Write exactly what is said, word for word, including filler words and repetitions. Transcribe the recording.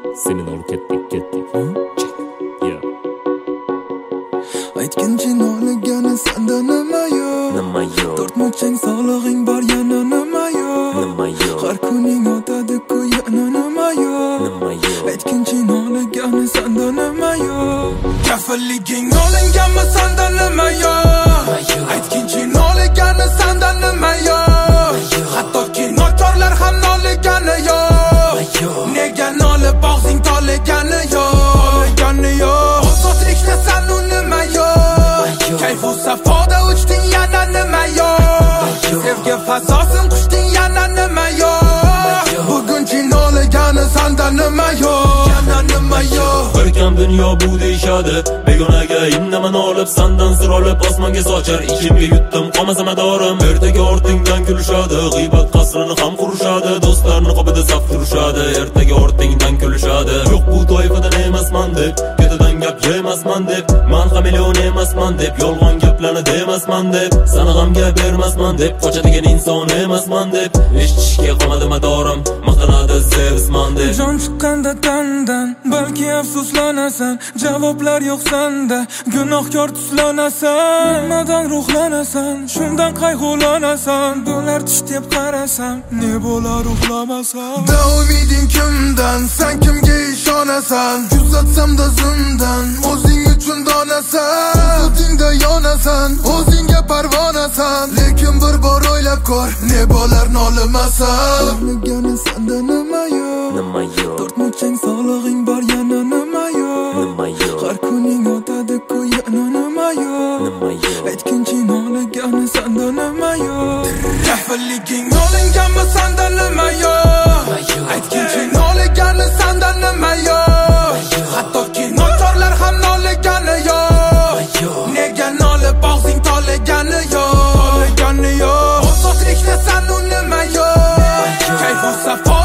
Seni olib ketdik ketdik. Yeah. Aytgincha nolagani senda nima yo'q? Nima yo'q? To'rt muchang sog'lig'ing bor yana nima yo'q? Nima yo'q? Har kuning o'tadi-ku yana nima yo'q? Nima yo'q? Aytgincha nolagani senda nima yo'q? Kafilliging olinganmi senda nima yo'q? Aytgincha nolagani senda nima yo'q? Hattoki nochorlar ham noligani yo'q. Nega nolib og'zing toligani yo'q? Toligani yo'q. Ozodlikda san u nima yo'q? Kayfu safoda uchding yana nima yo'q? Sevgi fazosin qushding yana nima yo'q? Bugunchi noligani senda nima yo'q? Yana nima yo'q? Bir kam dunyo bu deyishadi. Begonaga indaman olib sandan sir olib osmonga sochar. Ichimga yutdim qolmasa madorim. Ertaga ortingdan kulishadi. G'iybat qasrini ham qurishadi. Do'stlarni qopida saf turishadi. Ertaga ortingdan kulishadi. Yo'q bu toifadan emasman deb, ketidan gap yemasman deb, men hamilyon emasman deb, yolg'on gaplarni demasman deb, sana g'amga bermasman deb, qochadigan inson emasman deb, eshitishga qolmadi madorim, maqtanadi sevsman deb. Jon chiqqanda tandan, balki afsuslanasan, javoblar yo'q senda, gunohkor tuslanasan, nimadan ruhlanasan, shundan qayg'ulanasan, bo'lar tush deb qarasam, ne bo'lar uxlamasam. Da umiding kimdan, sen kimga ishonasan? Kuzatsam-da zundan, o'zing uchun donasan, o'zingda yonasan, o'zingga parvonasan, lekin bir bor o'ylab ko'r, ne bo'lar nolimasan. Nolagani senda nima yo'q? Nima yo'q? To'rt muchang sog'lig'ing bor yana nima yo'q? Nima yo'q? Har kuning o'tadi-ku yana nima yo'q? Nima yo'q? Aytgincha nolagani senda nima yo'q? Kafilliging olinganmi senda nima yo'q? Aytgincha nolagani senda nima yo'q? Hattoki nochorlar ham noligani yo'q. Nega nolib og'zing toligani yo'q? Toligani yo'q. Ozodlikda san u nima yo'q? Kayfu safo